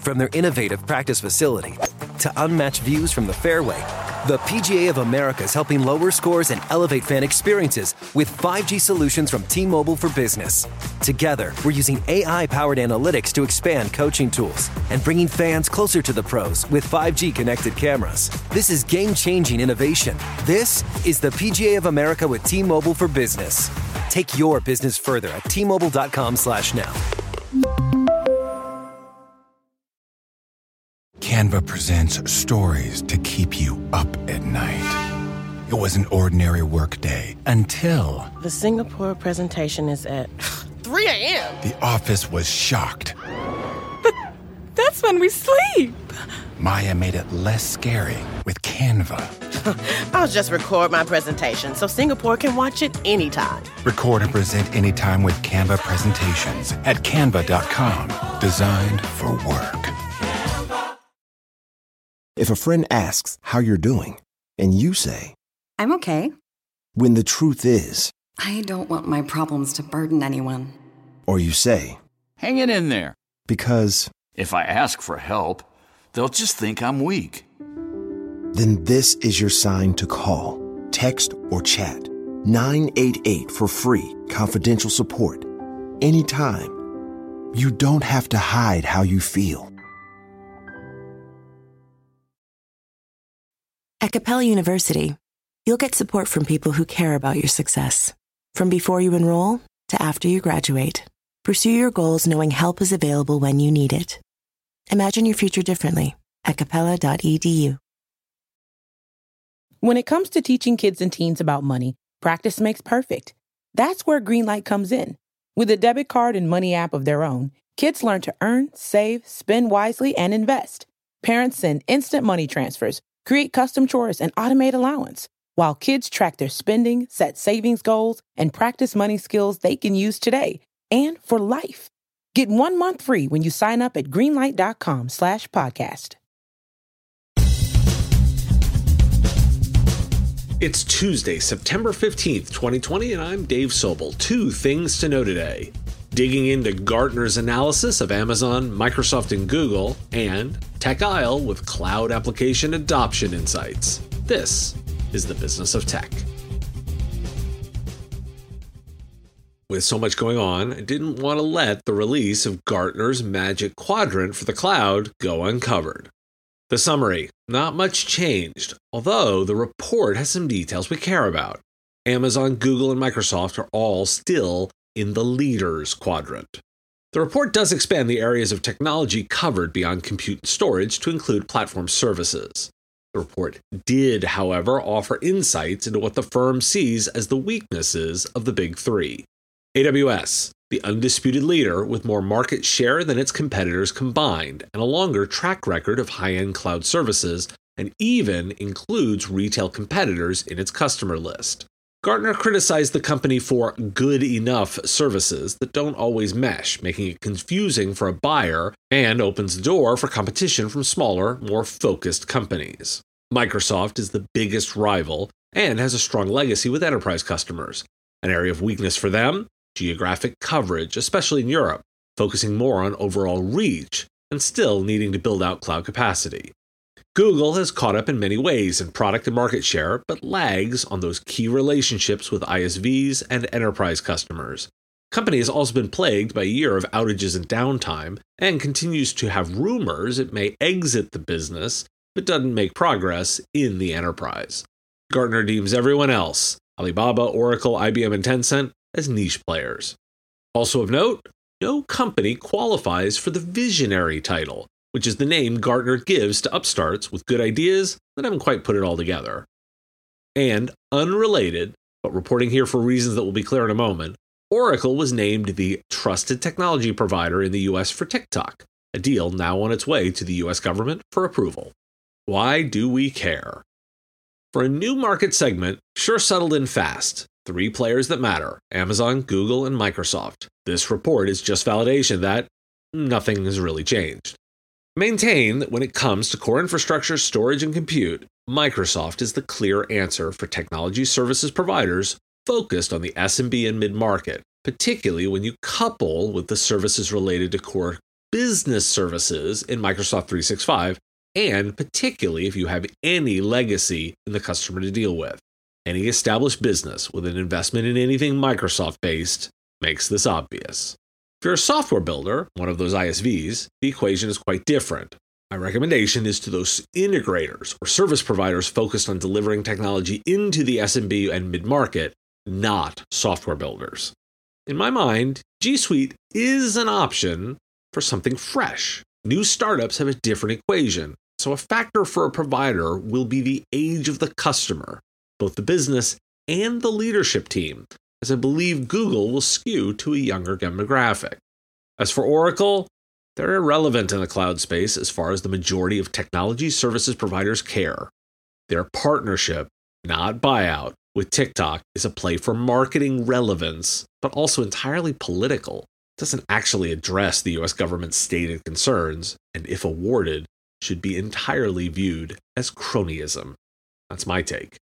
From their innovative practice facility to unmatched views from the fairway, the PGA of America is helping lower scores and elevate fan experiences with 5G solutions from T-Mobile for Business. Together, we're using AI-powered analytics to expand coaching tools and bringing fans closer to the pros with 5G connected cameras. This is game-changing innovation. This is the PGA of America with T-Mobile for Business. Take your business further at T-Mobile.com/now. Canva presents stories to keep you up at night. It was an ordinary workday until... The Singapore presentation is at 3 a.m. The office was shocked. But that's when we sleep. Maya made it less scary with Canva. I'll just record my presentation so Singapore can watch it anytime. Record and present anytime with Canva presentations at canva.com. Designed for work. If a friend asks how you're doing, and you say, I'm okay. When the truth is, I don't want my problems to burden anyone. Or you say, hang it in there. Because if I ask for help, they'll just think I'm weak. Then this is your sign to call, text, or chat 988 for free, confidential support. Anytime. You don't have to hide how you feel. At Capella University, you'll get support from people who care about your success. From before you enroll to after you graduate, pursue your goals knowing help is available when you need it. Imagine your future differently at capella.edu. When it comes to teaching kids and teens about money, practice makes perfect. That's where Greenlight comes in. With a debit card and money app of their own, kids learn to earn, save, spend wisely, and invest. Parents send instant money transfers, create custom chores, and automate allowance, while kids track their spending, set savings goals, and practice money skills they can use today and for life. Get 1 month free when you sign up at greenlight.com/podcast. It's Tuesday, September 15th, 2020, and I'm Dave Sobel. 2 things to know today. Digging into Gartner's analysis of Amazon, Microsoft, and Google, and Tech Isle with cloud application adoption insights. This is the business of tech. With so much going on, I didn't want to let the release of Gartner's Magic Quadrant for the cloud go uncovered. The summary: not much changed, although the report has some details we care about. Amazon, Google, and Microsoft are all still in the leaders quadrant. The report does expand the areas of technology covered beyond compute and storage to include platform services. The report did, however, offer insights into what the firm sees as the weaknesses of the big 3. AWS, the undisputed leader with more market share than its competitors combined and a longer track record of high-end cloud services, and even includes retail competitors in its customer list. Gartner criticized the company for good enough services that don't always mesh, making it confusing for a buyer and opens the door for competition from smaller, more focused companies. Microsoft is the biggest rival and has a strong legacy with enterprise customers. An area of weakness for them: geographic coverage, especially in Europe, focusing more on overall reach and still needing to build out cloud capacity. Google has caught up in many ways in product and market share, but lags on those key relationships with ISVs and enterprise customers. The company has also been plagued by a year of outages and downtime, and continues to have rumors it may exit the business, but doesn't make progress in the enterprise. Gartner deems everyone else, Alibaba, Oracle, IBM, and Tencent, as niche players. Also of note, no company qualifies for the visionary title, which is the name Gartner gives to upstarts with good ideas that haven't quite put it all together. And unrelated, but reporting here for reasons that will be clear in a moment, Oracle was named the trusted technology provider in the US for TikTok, a deal now on its way to the US government for approval. Why do we care? For a new market segment, sure settled in fast. 3 players that matter: Amazon, Google, and Microsoft. This report is just validation that nothing has really changed. Maintain that when it comes to core infrastructure, storage, and compute, Microsoft is the clear answer for technology services providers focused on the SMB and mid-market, particularly when you couple with the services related to core business services in Microsoft 365, and particularly if you have any legacy in the customer to deal with. Any established business with an investment in anything Microsoft-based makes this obvious. If you're a software builder, one of those ISVs, the equation is quite different. My recommendation is to those integrators or service providers focused on delivering technology into the SMB and mid-market, not software builders. In my mind, G Suite is an option for something fresh. New startups have a different equation, so a factor for a provider will be the age of the customer, both the business and the leadership team, as I believe Google will skew to a younger demographic. As for Oracle, they're irrelevant in the cloud space as far as the majority of technology services providers care. Their partnership, not buyout, with TikTok is a play for marketing relevance, but also entirely political. It doesn't actually address the US government's stated concerns, and if awarded, should be entirely viewed as cronyism. That's my take.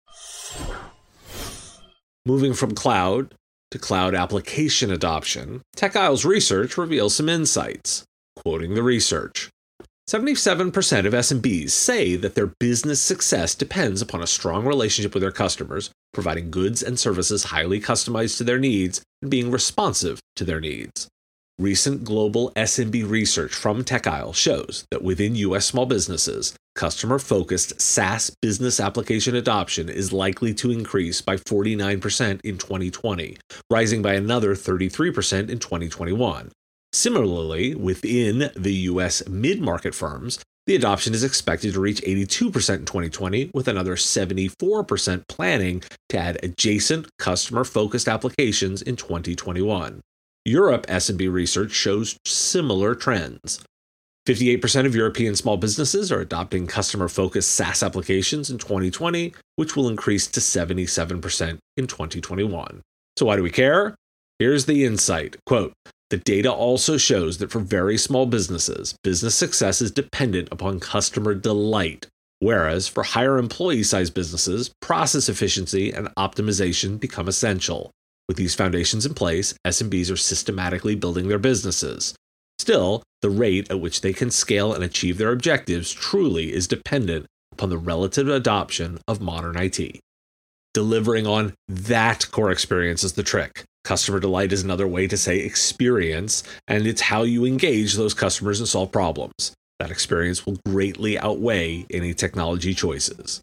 Moving from cloud to cloud application adoption, TechIsle's research reveals some insights. Quoting the research, 77% of SMBs say that their business success depends upon a strong relationship with their customers, providing goods and services highly customized to their needs and being responsive to their needs. Recent global SMB research from TechIsle shows that within U.S. small businesses, customer-focused SaaS business application adoption is likely to increase by 49% in 2020, rising by another 33% in 2021. Similarly, within the U.S. mid-market firms, the adoption is expected to reach 82% in 2020, with another 74% planning to add adjacent customer-focused applications in 2021. Europe SMB research shows similar trends. 58% of European small businesses are adopting customer-focused SaaS applications in 2020, which will increase to 77% in 2021. So why do we care? Here's the insight. Quote, the data also shows that for very small businesses, business success is dependent upon customer delight, whereas for higher employee-sized businesses, process efficiency and optimization become essential. With these foundations in place, SMBs are systematically building their businesses. Still, the rate at which they can scale and achieve their objectives truly is dependent upon the relative adoption of modern IT. Delivering on that core experience is the trick. Customer delight is another way to say experience, and it's how you engage those customers and solve problems. That experience will greatly outweigh any technology choices.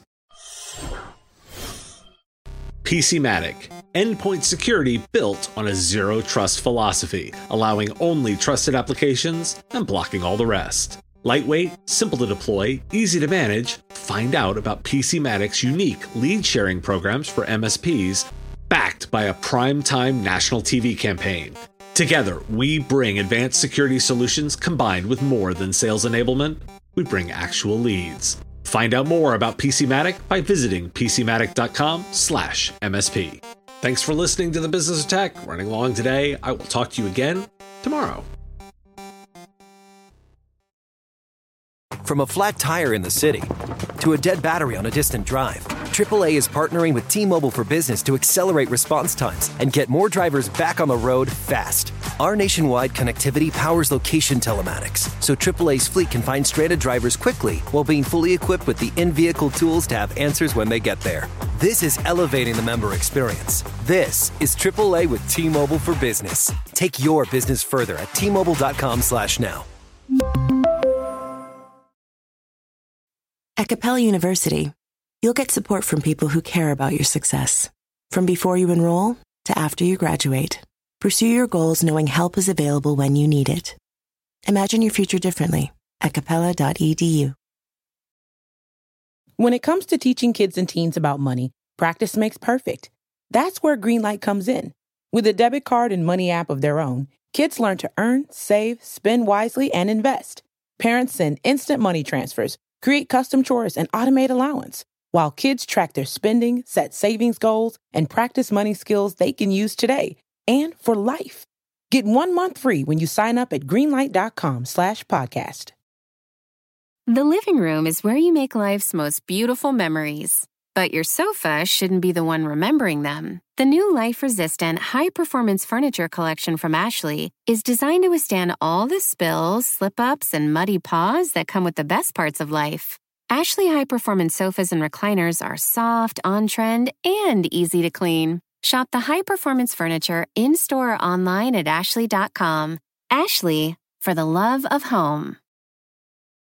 PCmatic, endpoint security built on a zero-trust philosophy, allowing only trusted applications and blocking all the rest. Lightweight, simple to deploy, easy to manage. Find out about PCmatic's unique lead-sharing programs for MSPs, backed by a prime-time national TV campaign. Together, we bring advanced security solutions combined with more than sales enablement. We bring actual leads. Find out more about PCmatic by visiting PCmatic.com/MSP. Thanks for listening to The Business of Tech. Running long today. I will talk to you again tomorrow. From a flat tire in the city to a dead battery on a distant drive, AAA is partnering with T-Mobile for Business to accelerate response times and get more drivers back on the road fast. Our nationwide connectivity powers location telematics, so AAA's fleet can find stranded drivers quickly while being fully equipped with the in-vehicle tools to have answers when they get there. This is elevating the member experience. This is AAA with T-Mobile for Business. Take your business further at T-Mobile.com/now. At Capella University, you'll get support from people who care about your success. From before you enroll to after you graduate, pursue your goals knowing help is available when you need it. Imagine your future differently at capella.edu. When it comes to teaching kids and teens about money, practice makes perfect. That's where Greenlight comes in. With a debit card and money app of their own, kids learn to earn, save, spend wisely, and invest. Parents send instant money transfers, create custom chores, and automate allowance, while kids track their spending, set savings goals, and practice money skills they can use today and for life. Get 1 month free when you sign up at greenlight.com/podcast. The living room is where you make life's most beautiful memories. But your sofa shouldn't be the one remembering them. The new life-resistant, high-performance furniture collection from Ashley is designed to withstand all the spills, slip-ups, and muddy paws that come with the best parts of life. Ashley high-performance sofas and recliners are soft, on-trend, and easy to clean. Shop the high-performance furniture in-store or online at ashley.com. Ashley, for the love of home.